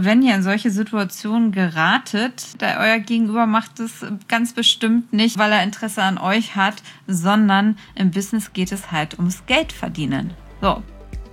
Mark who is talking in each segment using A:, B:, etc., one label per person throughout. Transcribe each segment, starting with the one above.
A: wenn ihr in solche Situationen geratet, euer Gegenüber macht es ganz bestimmt nicht, weil er Interesse an euch hat, sondern im Business geht es halt ums Geld verdienen. So.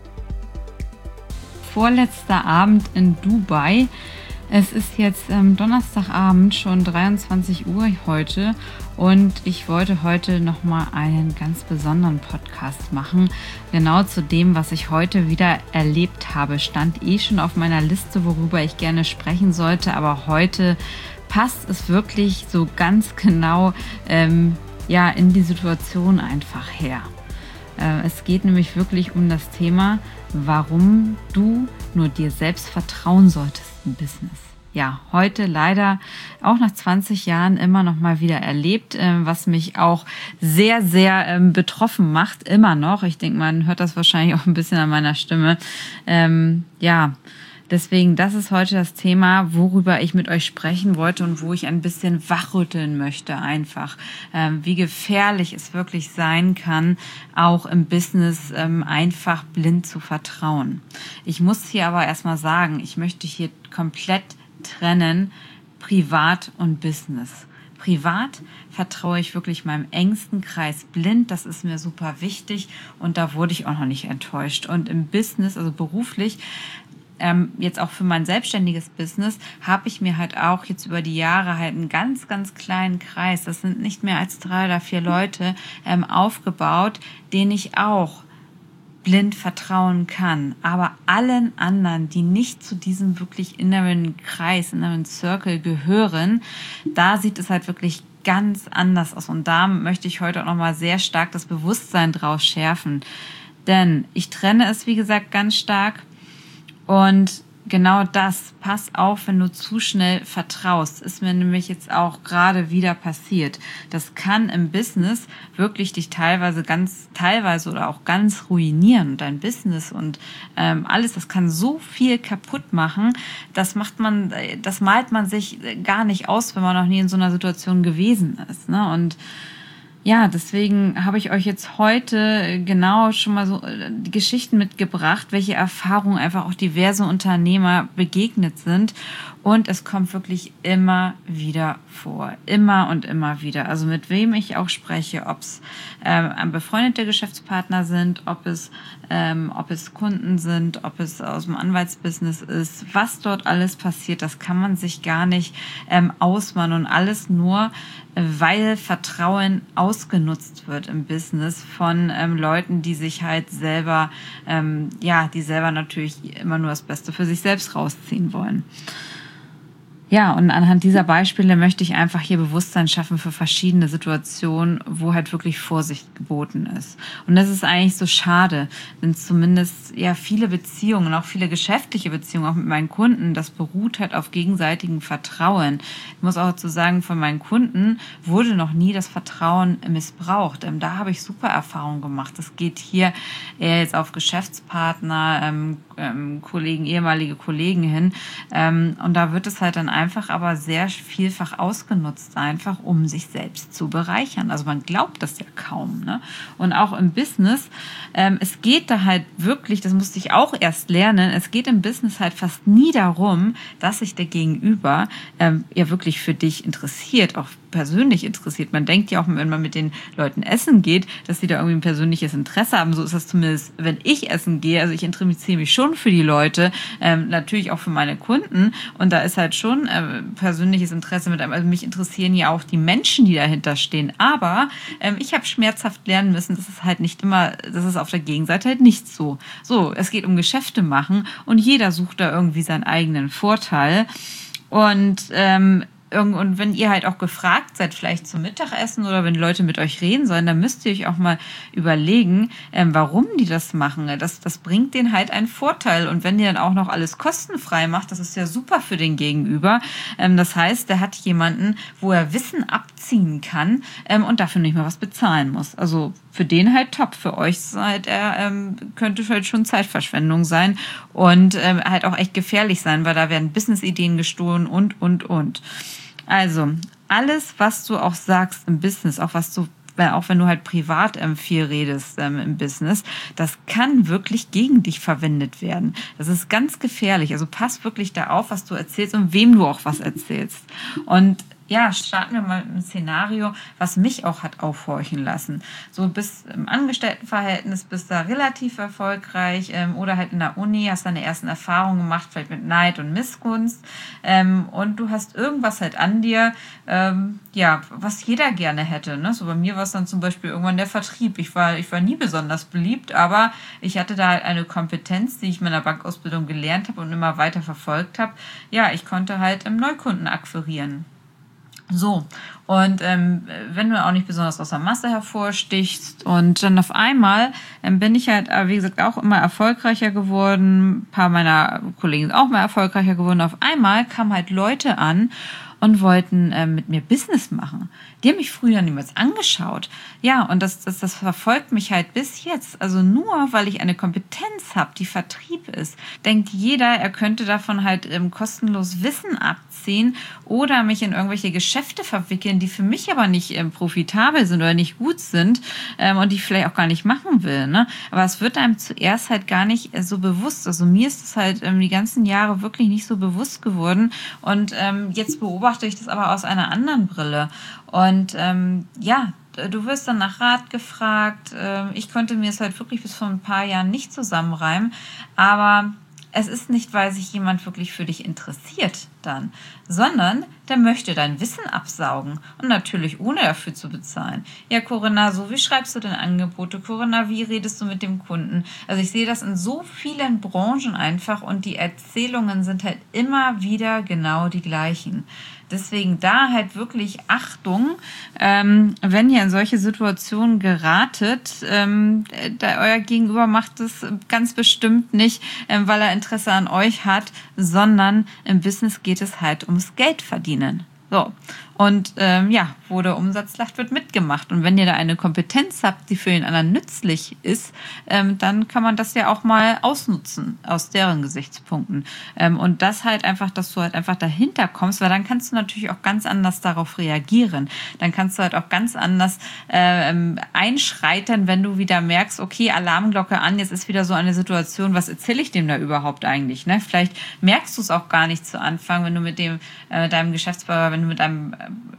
A: Vorletzter Abend in Dubai. Es ist jetzt Donnerstagabend, schon 23 Uhr heute, und ich wollte heute nochmal einen ganz besonderen Podcast machen. Genau zu dem, was ich heute wieder erlebt habe. Stand schon auf meiner Liste, worüber ich gerne sprechen sollte, aber heute passt es wirklich so ganz genau in die Situation einfach her. Es geht nämlich wirklich um das Thema, warum du nur dir selbst vertrauen solltest im Business. Ja, heute leider auch nach 20 Jahren immer noch mal wieder erlebt, was mich auch sehr, sehr betroffen macht, immer noch. Ich denke, man hört das wahrscheinlich auch ein bisschen an meiner Stimme. Deswegen, das ist heute das Thema, worüber ich mit euch sprechen wollte und wo ich ein bisschen wachrütteln möchte einfach, wie gefährlich es wirklich sein kann, auch im Business einfach blind zu vertrauen. Ich muss hier aber erstmal sagen, ich möchte hier komplett trennen, Privat und Business. Privat vertraue ich wirklich meinem engsten Kreis blind, das ist mir super wichtig und da wurde ich auch noch nicht enttäuscht. Und im Business, also beruflich, jetzt auch für mein selbstständiges Business, habe ich mir halt auch jetzt über die Jahre halt einen ganz, ganz kleinen Kreis, das sind nicht mehr als 3 oder 4 Leute, aufgebaut, denen ich auch blind vertrauen kann. Aber allen anderen, die nicht zu diesem wirklich inneren Kreis, inneren Circle gehören, da sieht es halt wirklich ganz anders aus. Und da möchte ich heute auch nochmal sehr stark das Bewusstsein drauf schärfen. Denn ich trenne es, wie gesagt, ganz stark. Und genau das, pass auf, wenn du zu schnell vertraust, ist mir nämlich jetzt auch gerade wieder passiert. Das kann im Business wirklich dich teilweise oder auch ganz ruinieren. Und dein Business und alles, das kann so viel kaputt machen, das malt man sich gar nicht aus, wenn man noch nie in so einer Situation gewesen ist, ne? Und ja, deswegen habe ich euch jetzt heute genau schon mal so die Geschichten mitgebracht, welche Erfahrungen einfach auch diverse Unternehmer begegnet sind. Und es kommt wirklich immer wieder vor. Immer und immer wieder. Also mit wem ich auch spreche, ob es befreundete Geschäftspartner sind, ob es Kunden sind, ob es aus dem Anwaltsbusiness ist, was dort alles passiert, das kann man sich gar nicht ausmalen. Und alles nur, weil Vertrauen ausgenutzt wird im Business von Leuten, die sich halt selber, die selber natürlich immer nur das Beste für sich selbst rausziehen wollen. Ja, und anhand dieser Beispiele möchte ich einfach hier Bewusstsein schaffen für verschiedene Situationen, wo halt wirklich Vorsicht geboten ist. Und das ist eigentlich so schade, denn zumindest viele Beziehungen, auch viele geschäftliche Beziehungen, auch mit meinen Kunden, das beruht halt auf gegenseitigem Vertrauen. Ich muss auch dazu sagen, von meinen Kunden wurde noch nie das Vertrauen missbraucht. Da habe ich super Erfahrungen gemacht. Das geht hier eher jetzt auf Geschäftspartner, Kollegen, ehemalige Kollegen hin. Und da wird es halt dann einfach aber sehr vielfach ausgenutzt, einfach um sich selbst zu bereichern. Also man glaubt das ja kaum, ne? Und auch im Business, es geht da halt wirklich, das musste ich auch erst lernen, es geht im Business halt fast nie darum, dass sich der Gegenüber wirklich für dich interessiert, auch persönlich interessiert. Man denkt ja auch, wenn man mit den Leuten essen geht, dass sie da irgendwie ein persönliches Interesse haben. So ist das zumindest, wenn ich essen gehe. Also ich interessiere mich schon für die Leute, natürlich auch für meine Kunden. Und da ist halt schon persönliches Interesse mit einem. Also mich interessieren ja auch die Menschen, die dahinter stehen. Aber ich habe schmerzhaft lernen müssen, dass es halt nicht immer, das ist auf der Gegenseite halt nicht so. So, es geht um Geschäfte machen und jeder sucht da irgendwie seinen eigenen Vorteil. Und wenn ihr halt auch gefragt seid, vielleicht zum Mittagessen oder wenn Leute mit euch reden sollen, dann müsst ihr euch auch mal überlegen, warum die das machen. Das bringt denen halt einen Vorteil. Und wenn ihr dann auch noch alles kostenfrei macht, das ist ja super für den Gegenüber. Das heißt, der hat jemanden, wo er Wissen abziehen kann und dafür nicht mehr was bezahlen muss. Also für den halt top. Für euch könnte halt schon Zeitverschwendung sein und halt auch echt gefährlich sein, weil da werden Business-Ideen gestohlen und. Also, alles, was du auch sagst im Business, auch was du weil auch wenn du halt privat viel redest im Business, das kann wirklich gegen dich verwendet werden. Das ist ganz gefährlich. Also pass wirklich da auf, was du erzählst und wem du auch was erzählst. Und ja, starten wir mal mit einem Szenario, was mich auch hat aufhorchen lassen. So bist im Angestelltenverhältnis, bist da relativ erfolgreich oder halt in der Uni, hast deine ersten Erfahrungen gemacht, vielleicht mit Neid und Missgunst und du hast irgendwas halt an dir, was jeder gerne hätte. Ne? So bei mir war es dann zum Beispiel irgendwann der Vertrieb. Ich war nie besonders beliebt, aber ich hatte da halt eine Kompetenz, die ich in meiner Bankausbildung gelernt habe und immer weiter verfolgt habe. Ja, ich konnte halt Neukunden akquirieren. So, und wenn du auch nicht besonders aus der Masse hervorstichst und dann auf einmal bin ich halt, wie gesagt, auch immer erfolgreicher geworden, ein paar meiner Kollegen sind auch mal erfolgreicher geworden. Auf einmal kamen halt Leute an und wollten mit mir Business machen. Die haben mich früher niemals angeschaut. Ja, und das verfolgt mich halt bis jetzt. Also nur, weil ich eine Kompetenz habe, die Vertrieb ist, denkt jeder, er könnte davon halt kostenlos Wissen abziehen oder mich in irgendwelche Geschäfte verwickeln, die für mich aber nicht profitabel sind oder nicht gut sind und die ich vielleicht auch gar nicht machen will. Ne? Aber es wird einem zuerst halt gar nicht so bewusst. Also mir ist es halt die ganzen Jahre wirklich nicht so bewusst geworden und jetzt beobachte ich das aber aus einer anderen Brille. Und du wirst dann nach Rat gefragt. Ich konnte mir es halt wirklich bis vor ein paar Jahren nicht zusammenreimen. Aber es ist nicht, weil sich jemand wirklich für dich interessiert dann, sondern der möchte dein Wissen absaugen und natürlich ohne dafür zu bezahlen. Ja, Corinna, so wie schreibst du denn Angebote? Corinna, wie redest du mit dem Kunden? Also ich sehe das in so vielen Branchen einfach und die Erzählungen sind halt immer wieder genau die gleichen. Deswegen da halt wirklich Achtung, wenn ihr in solche Situationen geratet, euer Gegenüber macht es ganz bestimmt nicht, weil er Interesse an euch hat, sondern im Business geht es halt ums Geld verdienen. So. Und wo der Umsatz lacht, wird mitgemacht. Und wenn ihr da eine Kompetenz habt, die für den anderen nützlich ist, dann kann man das ja auch mal ausnutzen aus deren Gesichtspunkten. Und das halt einfach, dass du halt einfach dahinter kommst, weil dann kannst du natürlich auch ganz anders darauf reagieren. Dann kannst du halt auch ganz anders einschreiten, wenn du wieder merkst, okay, Alarmglocke an, jetzt ist wieder so eine Situation, was erzähle ich dem da überhaupt eigentlich? Ne? Vielleicht merkst du es auch gar nicht zu Anfang, wenn du mit deinem Geschäftsführer, wenn du mit einem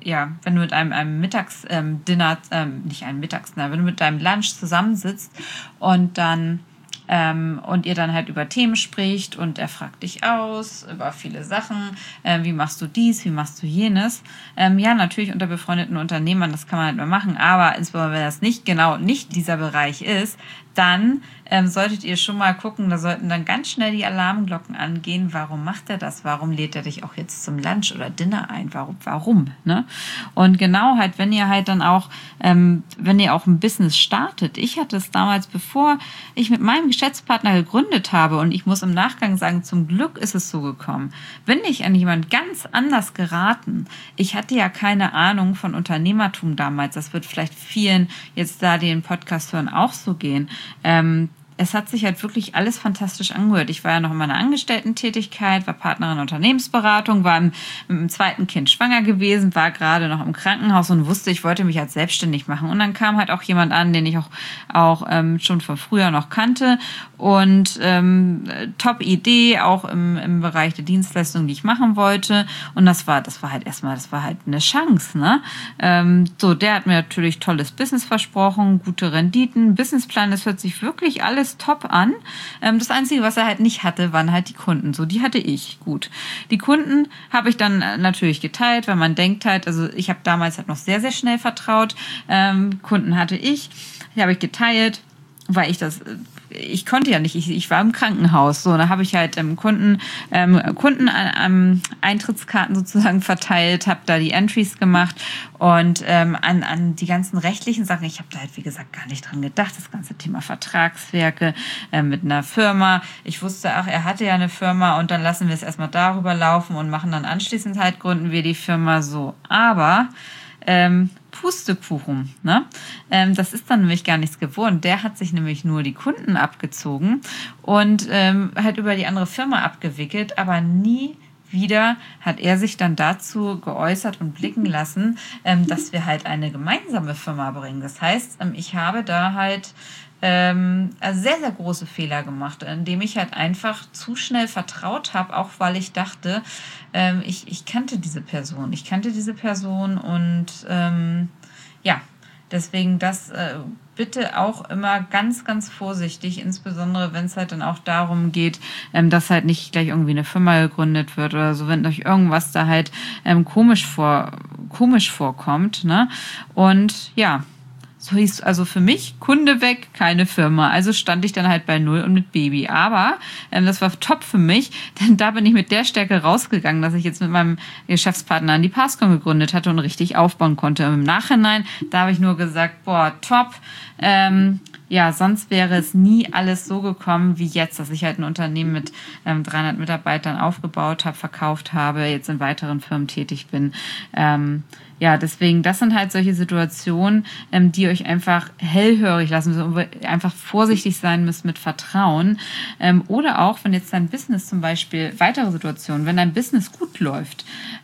A: Mittagsdinner, wenn du mit deinem Lunch zusammensitzt und dann und ihr dann halt über Themen spricht und er fragt dich aus über viele Sachen, wie machst du dies, wie machst du jenes. Natürlich unter befreundeten Unternehmern, das kann man halt mal machen, aber insbesondere wenn das nicht dieser Bereich ist, dann solltet ihr schon mal gucken, da sollten dann ganz schnell die Alarmglocken angehen. Warum macht er das? Warum lädt er dich auch jetzt zum Lunch oder Dinner ein? Warum? Ne? Und genau halt, wenn ihr halt dann auch, wenn ihr auch ein Business startet. Ich hatte es damals, bevor ich mit meinem Geschäftspartner gegründet habe und ich muss im Nachgang sagen, zum Glück ist es so gekommen. Bin ich an jemand ganz anders geraten. Ich hatte ja keine Ahnung von Unternehmertum damals. Das wird vielleicht vielen jetzt da, die den Podcast hören, auch so gehen. Es hat sich halt wirklich alles fantastisch angehört. Ich war ja noch in meiner Angestellten-Tätigkeit, war Partnerin in Unternehmensberatung, war mit dem zweiten Kind schwanger gewesen, war gerade noch im Krankenhaus und wusste, ich wollte mich halt selbstständig machen. Und dann kam halt auch jemand an, den ich auch schon von früher noch kannte. Und top Idee, auch im Bereich der Dienstleistung, die ich machen wollte. Und das war halt eine Chance, ne? Der hat mir natürlich tolles Business versprochen, gute Renditen, Businessplan, das hört sich wirklich alles top an. Das Einzige, was er halt nicht hatte, waren halt die Kunden. So, die hatte ich. Gut. Die Kunden habe ich dann natürlich geteilt, weil man denkt halt, also ich habe damals halt noch sehr, sehr schnell vertraut. Kunden hatte ich. Die habe ich geteilt, weil ich konnte ja nicht, ich war im Krankenhaus, so, da habe ich halt Kunden Eintrittskarten sozusagen verteilt, habe da die Entries gemacht und an die ganzen rechtlichen Sachen, ich habe da halt wie gesagt gar nicht dran gedacht, das ganze Thema Vertragswerke mit einer Firma, ich wusste auch, er hatte ja eine Firma und dann lassen wir es erstmal darüber laufen und machen dann anschließend halt, gründen wir die Firma so, aber Pustekuchen, ne? Das ist dann nämlich gar nichts geworden. Der hat sich nämlich nur die Kunden abgezogen und halt über die andere Firma abgewickelt, aber nie wieder hat er sich dann dazu geäußert und blicken lassen, dass wir halt eine gemeinsame Firma bringen. Das heißt, ich habe da halt also sehr, sehr große Fehler gemacht, indem ich halt einfach zu schnell vertraut habe, auch weil ich dachte, ich kannte diese Person. Ich kannte diese Person und ja, deswegen das bitte auch immer ganz, ganz vorsichtig, insbesondere wenn es halt dann auch darum geht, dass halt nicht gleich irgendwie eine Firma gegründet wird oder so, wenn euch irgendwas da halt komisch vorkommt, ne? Und ja, so hieß also für mich Kunde weg, keine Firma. Also stand ich dann halt bei 0 und mit Baby. Aber das war top für mich, denn da bin ich mit der Stärke rausgegangen, dass ich jetzt mit meinem Geschäftspartner an die Passcon gegründet hatte und richtig aufbauen konnte. Und im Nachhinein, da habe ich nur gesagt, boah, top. Ja, sonst wäre es nie alles so gekommen wie jetzt, dass ich halt ein Unternehmen mit 300 Mitarbeitern aufgebaut habe, verkauft habe, jetzt in weiteren Firmen tätig bin. Ja, deswegen, das sind halt solche Situationen, die euch einfach hellhörig lassen müssen, wo ihr einfach vorsichtig sein müsst mit Vertrauen. Oder auch, wenn jetzt dein Business zum Beispiel, weitere Situationen, wenn dein Business gut läuft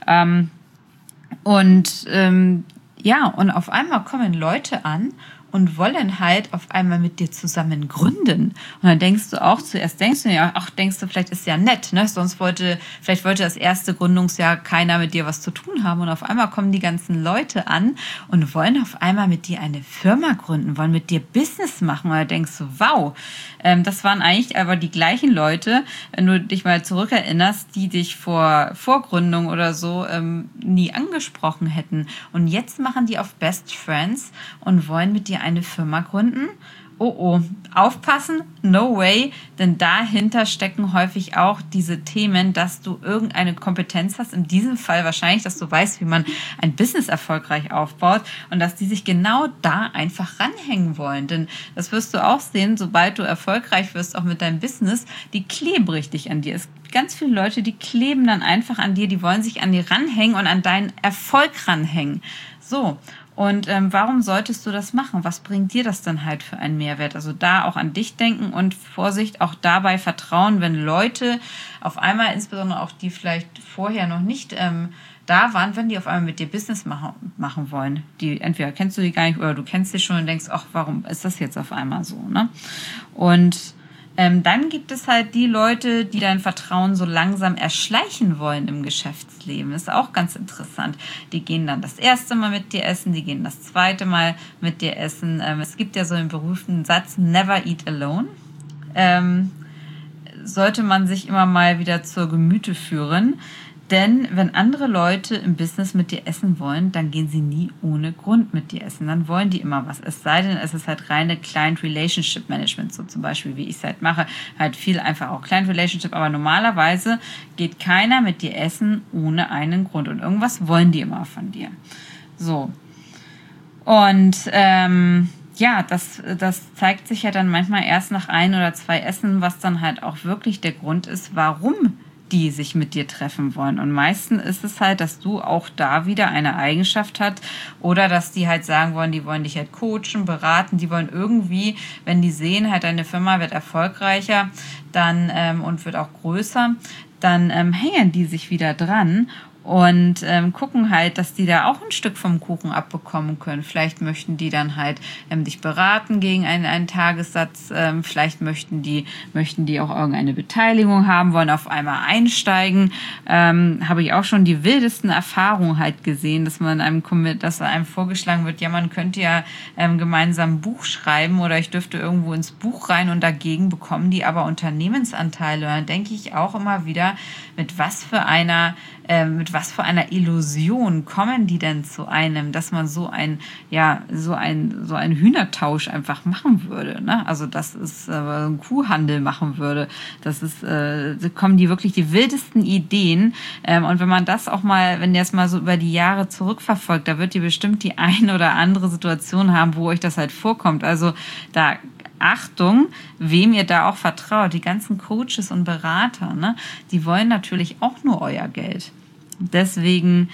A: ja, und auf einmal kommen Leute an und wollen halt auf einmal mit dir zusammen gründen. Und dann denkst du auch, zuerst denkst du ja, vielleicht ist ja nett, ne? Vielleicht wollte das erste Gründungsjahr keiner mit dir was zu tun haben und auf einmal kommen die ganzen Leute an und wollen auf einmal mit dir eine Firma gründen, wollen mit dir Business machen. Und dann denkst du, wow, das waren eigentlich aber die gleichen Leute, wenn du dich mal zurückerinnerst, die dich vor Gründung oder so nie angesprochen hätten. Und jetzt machen die auf Best Friends und wollen mit dir eine Firma gründen. Oh, aufpassen, no way, denn dahinter stecken häufig auch diese Themen, dass du irgendeine Kompetenz hast, in diesem Fall wahrscheinlich, dass du weißt, wie man ein Business erfolgreich aufbaut und dass die sich genau da einfach ranhängen wollen, denn das wirst du auch sehen, sobald du erfolgreich wirst, auch mit deinem Business, die kleben richtig an dir. Es gibt ganz viele Leute, die kleben dann einfach an dir, die wollen sich an dir ranhängen und an deinen Erfolg ranhängen. So. Und warum solltest du das machen? Was bringt dir das dann halt für einen Mehrwert? Also da auch an dich denken und Vorsicht, auch dabei vertrauen, wenn Leute auf einmal, insbesondere auch die vielleicht vorher noch nicht da waren, wenn die auf einmal mit dir Business machen wollen. Die entweder kennst du die gar nicht oder du kennst sie schon und denkst, ach, warum ist das jetzt auf einmal so? Ne? Und dann gibt es halt die Leute, die dein Vertrauen so langsam erschleichen wollen im Geschäftsleben. Das ist auch ganz interessant. Die gehen dann das erste Mal mit dir essen, die gehen das zweite Mal mit dir essen. Es gibt ja so einen berühmten Satz, never eat alone. Sollte man sich immer mal wieder zur Gemüte führen. Denn wenn andere Leute im Business mit dir essen wollen, dann gehen sie nie ohne Grund mit dir essen. Dann wollen die immer was. Es sei denn, es ist halt reine Client Relationship Management, so zum Beispiel, wie ich es halt mache. Halt viel einfach auch Client Relationship. Aber normalerweise geht keiner mit dir essen ohne einen Grund. Und irgendwas wollen die immer von dir. So. Und ja, das zeigt sich ja dann manchmal erst nach 1 oder 2 Essen, was dann halt auch wirklich der Grund ist, warum die sich mit dir treffen wollen. Und meistens ist es halt, dass du auch da wieder eine Eigenschaft hast oder dass die halt sagen wollen, die wollen dich halt coachen, beraten, die wollen irgendwie, wenn die sehen, halt deine Firma wird erfolgreicher dann und wird auch größer, dann hängen die sich wieder dran und gucken halt, dass die da auch ein Stück vom Kuchen abbekommen können. Vielleicht möchten die dann halt dich beraten gegen einen Tagessatz. Vielleicht möchten die auch irgendeine Beteiligung haben, wollen auf einmal einsteigen. Habe ich auch schon die wildesten Erfahrungen halt gesehen, dass einem vorgeschlagen wird, ja, man könnte ja gemeinsam ein Buch schreiben oder ich dürfte irgendwo ins Buch rein und dagegen bekommen die aber Unternehmensanteile. Und dann denke ich auch immer wieder, mit was für einer Illusion kommen die denn zu einem, dass man so ein Hühnertausch einfach machen würde, ne? Also das ist ein Kuhhandel machen würde. Kommen die wirklich die wildesten Ideen. Und wenn man das auch mal, wenn ihr es mal so über die Jahre zurückverfolgt, da wird ihr bestimmt die ein oder andere Situation haben, wo euch das halt vorkommt. Also da Achtung, wem ihr da auch vertraut. Die ganzen Coaches und Berater, ne, die wollen natürlich auch nur euer Geld. Deswegen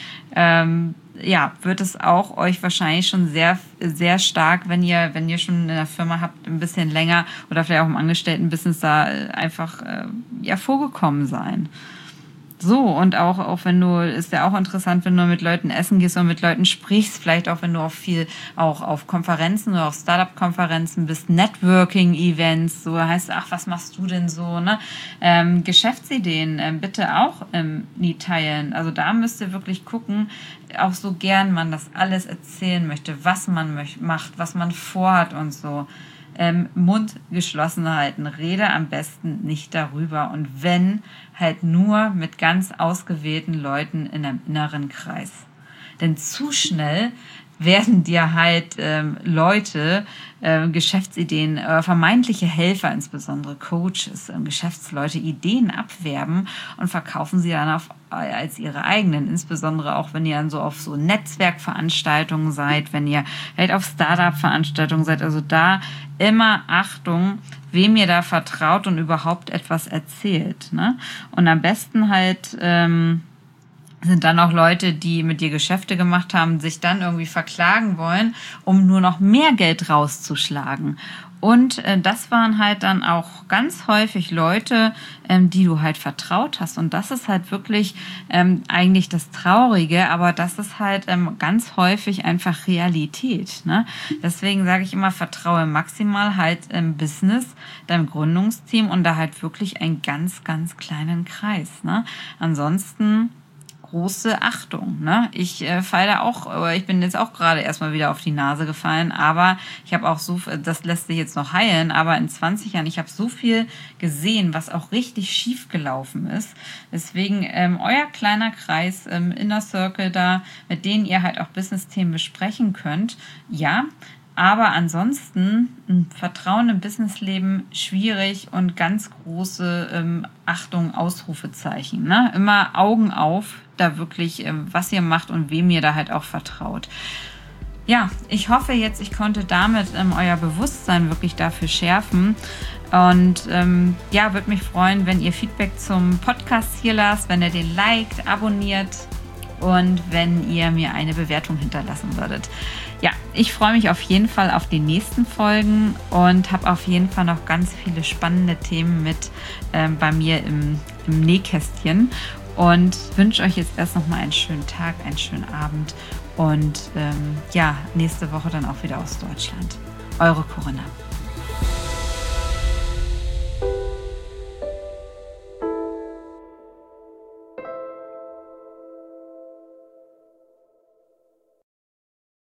A: wird es auch euch wahrscheinlich schon sehr, sehr stark, wenn ihr schon in der Firma habt, ein bisschen länger oder vielleicht auch im Angestelltenbusiness da einfach vorgekommen sein. So, und auch wenn du, ist ja auch interessant, wenn du mit Leuten essen gehst und mit Leuten sprichst, vielleicht auch, wenn du auch auf Konferenzen oder auf Startup-Konferenzen bist, Networking-Events, so heißt, ach, was machst du denn so, ne? Geschäftsideen bitte auch nie teilen. Also da müsst ihr wirklich gucken, auch so gern man das alles erzählen möchte, was man macht, was man vorhat und so. Mund geschlossen halten, rede am besten nicht darüber und wenn, halt nur mit ganz ausgewählten Leuten in einem inneren Kreis. Denn zu schnell werden dir halt Leute, Geschäftsideen, vermeintliche Helfer, insbesondere Coaches, Geschäftsleute, Ideen abwerben und verkaufen sie dann als ihre eigenen. Insbesondere auch, wenn ihr dann so auf so Netzwerkveranstaltungen seid, wenn ihr halt auf Startup-Veranstaltungen seid. Also da immer Achtung, wem ihr da vertraut und überhaupt etwas erzählt. Ne? Und am besten halt sind dann auch Leute, die mit dir Geschäfte gemacht haben, sich dann irgendwie verklagen wollen, um nur noch mehr Geld rauszuschlagen. Und das waren halt dann auch ganz häufig Leute, die du halt vertraut hast. Und das ist halt wirklich eigentlich das Traurige, aber das ist halt ganz häufig einfach Realität. Ne? Deswegen sage ich immer, vertraue maximal halt im Business, deinem Gründungsteam und da halt wirklich einen ganz, ganz kleinen Kreis. Ne? Ansonsten große Achtung. Ne? Ich ich bin jetzt auch gerade erstmal wieder auf die Nase gefallen, aber ich habe auch das lässt sich jetzt noch heilen, aber in 20 Jahren, ich habe so viel gesehen, was auch richtig schief gelaufen ist. Deswegen euer kleiner Kreis, Inner Circle da, mit denen ihr halt auch Business-Themen besprechen könnt, ja. Aber ansonsten Vertrauen im Businessleben schwierig und ganz große Achtung, Ausrufezeichen. Ne? Immer Augen auf, da wirklich, was ihr macht und wem ihr da halt auch vertraut. Ja, ich hoffe jetzt, ich konnte damit euer Bewusstsein wirklich dafür schärfen. Und würde mich freuen, wenn ihr Feedback zum Podcast hier lasst, wenn ihr den liked, abonniert und wenn ihr mir eine Bewertung hinterlassen würdet. Ja, ich freue mich auf jeden Fall auf die nächsten Folgen und habe auf jeden Fall noch ganz viele spannende Themen mit bei mir im Nähkästchen und wünsche euch jetzt erst noch mal einen schönen Tag, einen schönen Abend und nächste Woche dann auch wieder aus Deutschland. Eure Corinna.